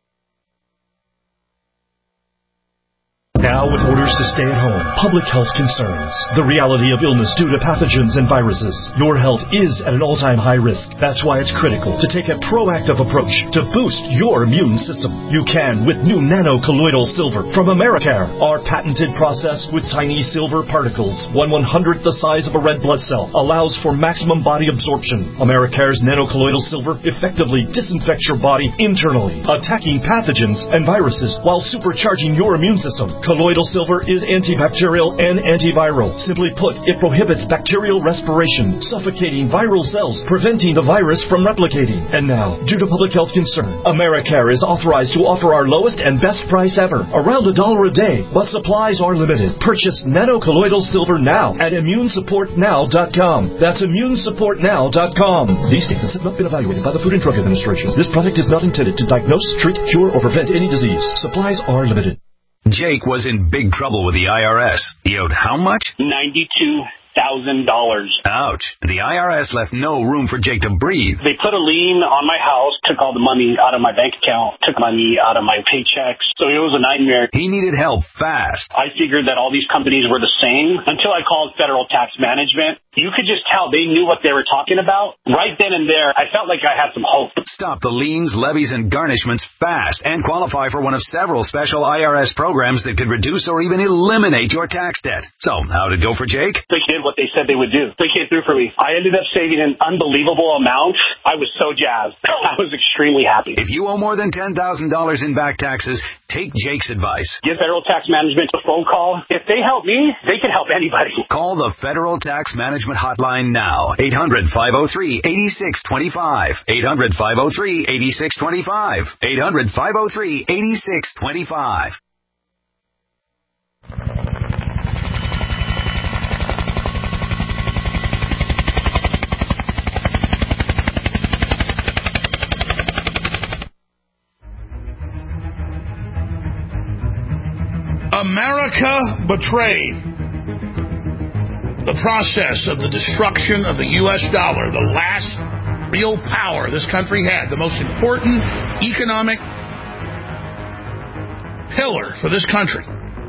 Speaker 4: Now, with orders to stay at home, public health concerns, the reality of illness due to pathogens and viruses, your health is at an all-time high risk. That's why it's critical to take a proactive approach to boost your immune system. You can with new nano-colloidal silver from Americare. Our patented process with tiny silver particles, 1/100th the size of a red blood cell, allows for maximum body absorption. Americare's nano-colloidal silver effectively disinfects your body internally, attacking pathogens and viruses while supercharging your immune system. Colloidal silver is antibacterial and antiviral. Simply put, it prohibits bacterial respiration, suffocating viral cells, preventing the virus from replicating. And now, due to public health concern, Americare is authorized to offer our lowest and best price ever, around $1 a day, but supplies are limited. Purchase nano-colloidal silver now at ImmuneSupportNow.com. That's ImmuneSupportNow.com. These statements have not been evaluated by the Food and Drug Administration. This product is not intended to diagnose, treat, cure, or prevent any disease. Supplies are limited.
Speaker 7: Jake was in big trouble with the IRS. He owed how much?
Speaker 19: $92,000.
Speaker 7: Ouch. The IRS left no room for Jake to breathe.
Speaker 19: They put a lien on my house, took all the money out of my bank account, took money out of my paychecks. So it was a nightmare.
Speaker 7: He needed help fast.
Speaker 19: I figured that all these companies were the same until I called Federal Tax Management. You could just tell they knew what they were talking about. Right then and there, I felt like I had some hope.
Speaker 7: Stop the liens, levies, and garnishments fast and qualify for one of several special IRS programs that could reduce or even eliminate your tax debt. So, how'd it go for Jake?
Speaker 19: They did what they said they would do. They came through for me. I ended up saving an unbelievable amount. I was so jazzed. I was extremely happy.
Speaker 7: If you owe more than $10,000 in back taxes, take Jake's advice.
Speaker 19: Give Federal Tax Management a phone call. If they help me, they can help anybody.
Speaker 7: Call the Federal Tax Management Hotline now. 800-503-8625. 800-503-8625. 800-503-8625.
Speaker 12: America betrayed the process of the destruction of the U.S. dollar, the last real power this country had, the most important economic pillar for this country.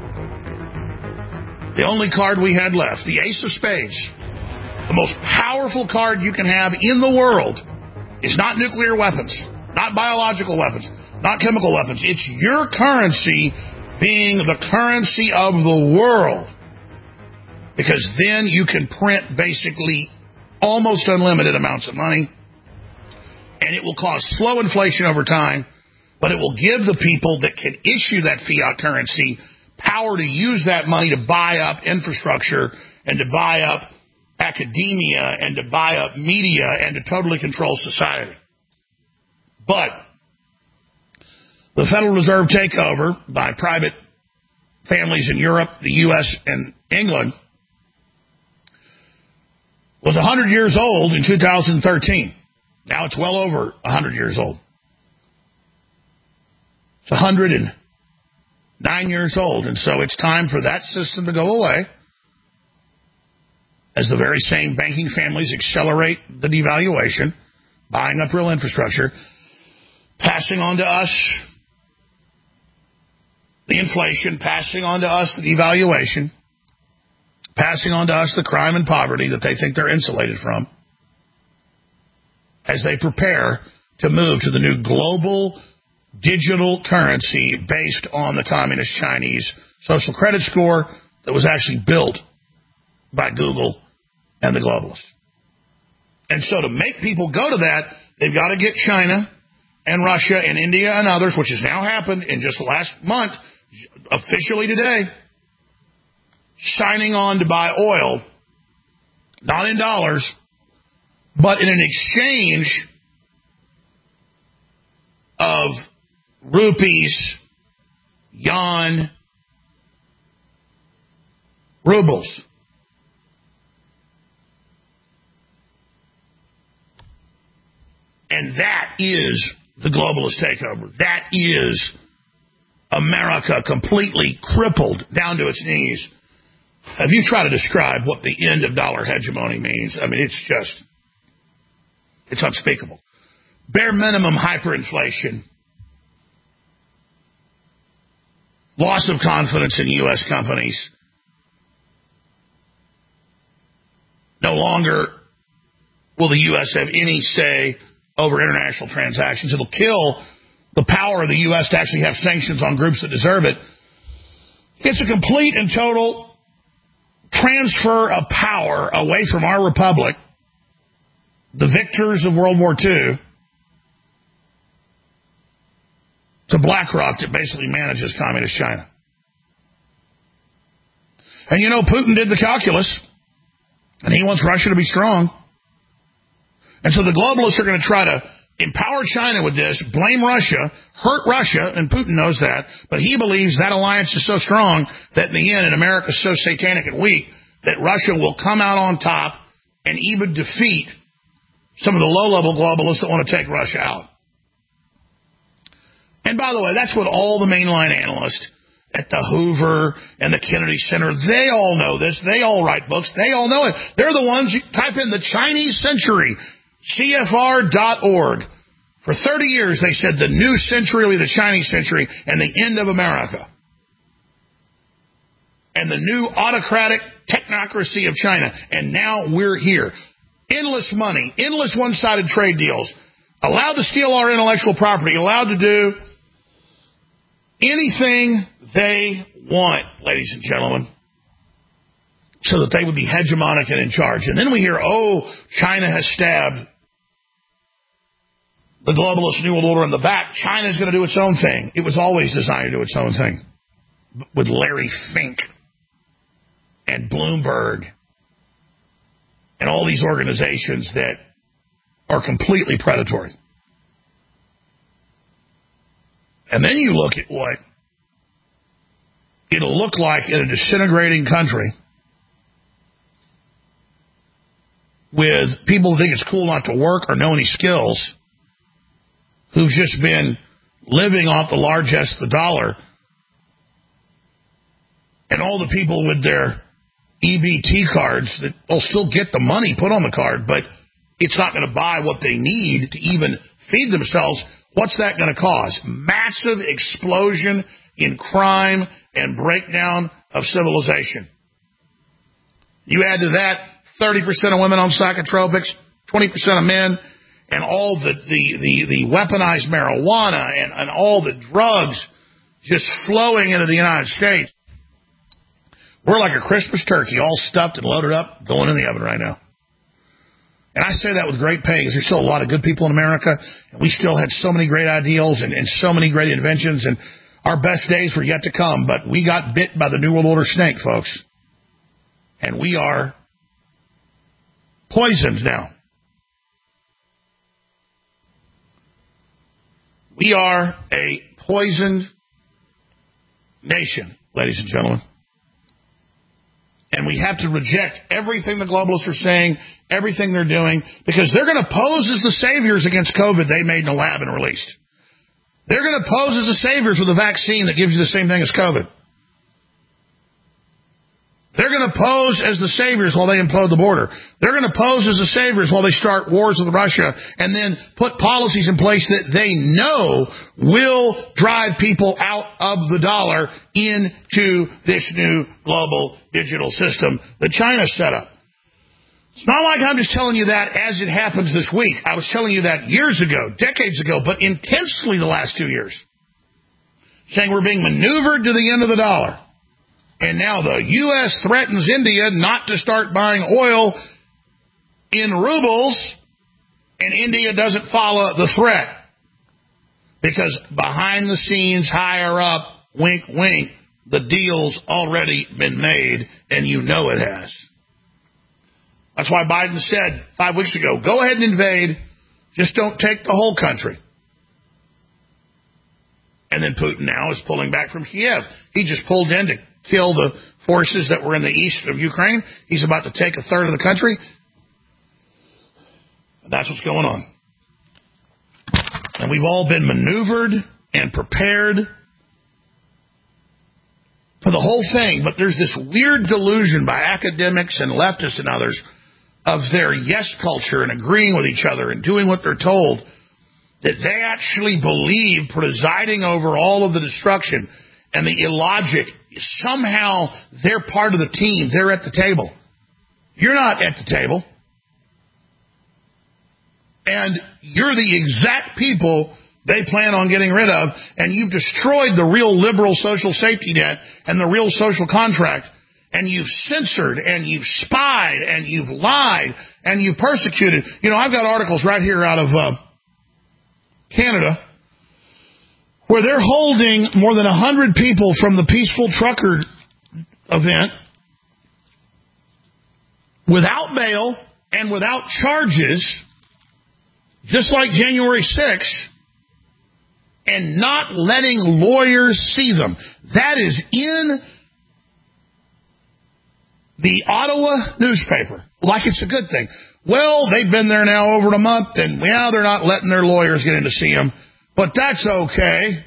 Speaker 12: The only card we had left, the Ace of Spades, the most powerful card you can have in the world, is not nuclear weapons, not biological weapons, not chemical weapons. It's your currency being the currency of the world. Because then you can print basically almost unlimited amounts of money, and it will cause slow inflation over time, but it will give the people that can issue that fiat currency power to use that money to buy up infrastructure and to buy up academia and to buy up media and to totally control society. But the Federal Reserve takeover by private families in Europe, the U.S., and England was 100 years old in 2013. Now it's well over 100 years old. It's 109 years old, and so it's time for that system to go away as the very same banking families accelerate the devaluation, buying up real infrastructure, passing on to us the inflation, passing on to us the devaluation, passing on to us the crime and poverty that they think they're insulated from as they prepare to move to the new global digital currency based on the communist Chinese social credit score that was actually built by Google and the globalists. And so to make people go to that, they've got to get China and Russia and India and others, which has now happened in just the last month, officially today, signing on to buy oil, not in dollars, but in an exchange of rupees, yuan, rubles. And that is the globalist takeover. That is America completely crippled down to its knees. If you try to describe what the end of dollar hegemony means, I mean, it's unspeakable. Bare minimum hyperinflation, loss of confidence in U.S. companies, no longer will the U.S. have any say over international transactions. It'll kill the power of the U.S. to actually have sanctions on groups that deserve it. It's a complete and total transfer of power away from our republic, the victors of World War II, to BlackRock that basically manages communist China. And you know, Putin did the calculus, and he wants Russia to be strong. And so the globalists are going to try to empower China with this, blame Russia, hurt Russia, and Putin knows that, but he believes that alliance is so strong that in the end, and America's so satanic and weak, that Russia will come out on top and even defeat some of the low-level globalists that want to take Russia out. And by the way, that's what all the mainline analysts at the Hoover and the Kennedy Center, they all know this. They all write books. They all know it. They're the ones you type in the Chinese century, CFR.org. For 30 years, they said the new century will be the Chinese century and the end of America. And the new autocratic technocracy of China. And now we're here. Endless money, endless one-sided trade deals, allowed to steal our intellectual property, allowed to do anything they want, ladies and gentlemen, so that they would be hegemonic and in charge. And then we hear, oh, China has stabbed the globalist New World Order in the back. China's going to do its own thing. It was always designed to do its own thing. With Larry Fink and Bloomberg and all these organizations that are completely predatory. And then you look at what it'll look like in a disintegrating country with people who think it's cool not to work or know any skills, who've just been living off the largesse of the dollar, and all the people with their EBT cards that will still get the money put on the card, but it's not going to buy what they need to even feed themselves. What's that going to cause? Massive explosion in crime and breakdown of civilization. You add to that 30% of women on psychotropics, 20% of men, and all the weaponized marijuana and all the drugs just flowing into the United States. We're like a Christmas turkey, all stuffed and loaded up, going in the oven right now. And I say that with great pain, because there's still a lot of good people in America, and we still had so many great ideals and so many great inventions, and our best days were yet to come, but we got bit by the New World Order snake, folks. And we are poisoned now. We are a poisoned nation, ladies and gentlemen. And we have to reject everything the globalists are saying, everything they're doing, because they're going to pose as the saviors against COVID they made in a lab and released. They're going to pose as the saviors with a vaccine that gives you the same thing as COVID. They're going to pose as the saviors while they implode the border. They're going to pose as the saviors while they start wars with Russia and then put policies in place that they know will drive people out of the dollar into this new global digital system that China set up. It's not like I'm just telling you that as it happens this week. I was telling you that years ago, decades ago, but intensely the last 2 years. Saying we're being maneuvered to the end of the dollar. And now the U.S. threatens India not to start buying oil in rubles, and India doesn't follow the threat. Because behind the scenes, higher up, wink, wink, the deal's already been made, and you know it has. That's why Biden said 5 weeks ago, go ahead and invade, just don't take the whole country. And then Putin now is pulling back from Kiev. He just pulled in to kill the forces that were in the east of Ukraine. He's about to take a third of the country. That's what's going on. And we've all been maneuvered and prepared for the whole thing. But there's this weird delusion by academics and leftists and others of their yes culture and agreeing with each other and doing what they're told, that they actually believe presiding over all of the destruction and the illogic, somehow they're part of the team. They're at the table. You're not at the table. And you're the exact people they plan on getting rid of, and you've destroyed the real liberal social safety net and the real social contract, and you've censored, and you've spied, and you've lied, and you've persecuted. You know, I've got articles right here out of Canada where they're holding more than 100 people from the Peaceful Trucker event without bail and without charges, just like January 6th, and not letting lawyers see them. That is in the Ottawa newspaper, like it's a good thing. Well, they've been there now over a month, and they're not letting their lawyers get in to see them, but that's okay.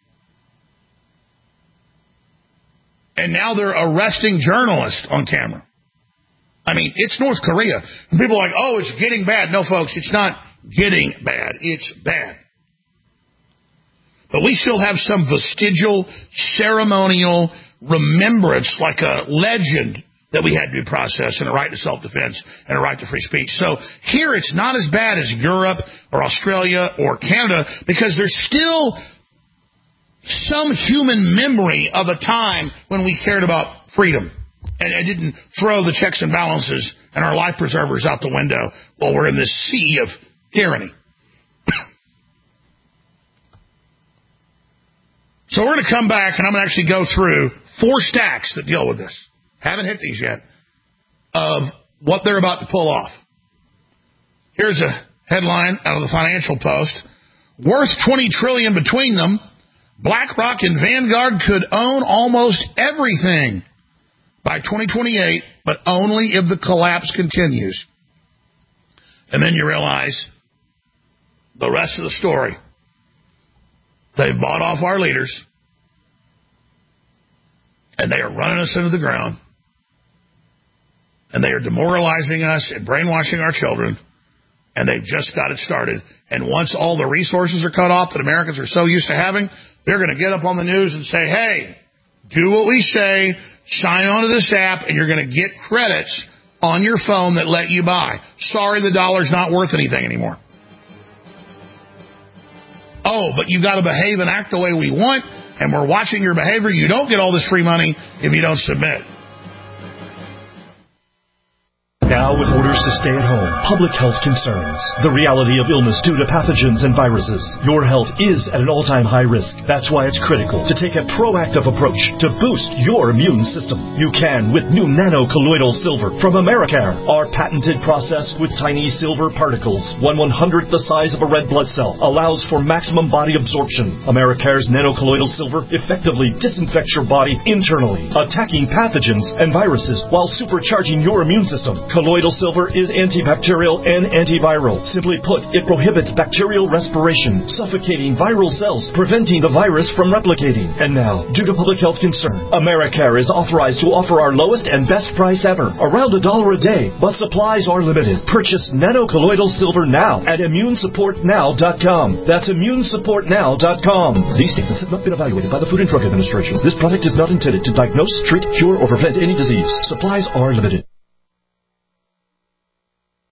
Speaker 12: And now they're arresting journalists on camera. I mean, it's North Korea. And people are like, oh, it's getting bad. No, folks, it's not getting bad. It's bad. But we still have some vestigial, ceremonial remembrance, like a legend, that we had to be processed, and a right to self-defense and a right to free speech. So here it's not as bad as Europe or Australia or Canada, because there's still some human memory of a time when we cared about freedom and didn't throw the checks and balances and our life preservers out the window while we're in this sea of tyranny. So we're going to come back, and I'm going to actually go through 4 stacks that deal with this. Haven't hit these yet, of what they're about to pull off. Here's a headline out of the Financial Post. Worth $20 trillion between them, BlackRock and Vanguard could own almost everything by 2028, but only if the collapse continues. And then you realize the rest of the story. They've bought off our leaders, and they are running us into the ground, and they are demoralizing us and brainwashing our children, and they've just got it started. And once all the resources are cut off that Americans are so used to having, they're going to get up on the news and say, hey, do what we say, sign on to this app, and you're going to get credits on your phone that let you buy. Sorry, the dollar's not worth anything anymore. Oh, but you've got to behave and act the way we want, and we're watching your behavior. You don't get all this free money if you don't submit.
Speaker 4: Now, with orders to stay at home, public health concerns, the reality of illness due to pathogens and viruses, your health is at an all-time high risk. That's why it's critical to take a proactive approach to boost your immune system. You can with new nano-colloidal silver from Americare. Our patented process with tiny silver particles, 1/100th the size of a red blood cell, allows for maximum body absorption. Americare's nano-colloidal silver effectively disinfects your body internally, attacking pathogens and viruses while supercharging your immune system. Colloidal silver is antibacterial and antiviral. Simply put, it prohibits bacterial respiration, suffocating viral cells, preventing the virus from replicating. And now, due to public health concern, Americare is authorized to offer our lowest and best price ever, around $1 a day, but supplies are limited. Purchase nano-colloidal silver now at immunesupportnow.com. That's immunesupportnow.com. These statements have not been evaluated by the Food and Drug Administration. This product is not intended to diagnose, treat, cure, or prevent any disease. Supplies are limited.